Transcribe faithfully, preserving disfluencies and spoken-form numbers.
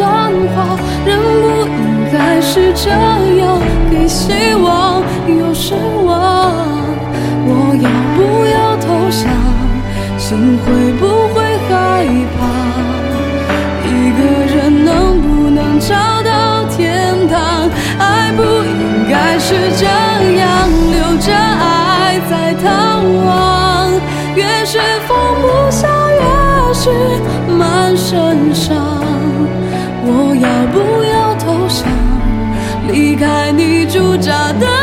算话，人不应该是这样，给希望又失望。我要不要投降？心会不会害怕？一个人能不能找到天堂？爱不应该是这样，留着爱在逃亡。越是放不下，越是满身伤。我要不要投降？离开你驻扎的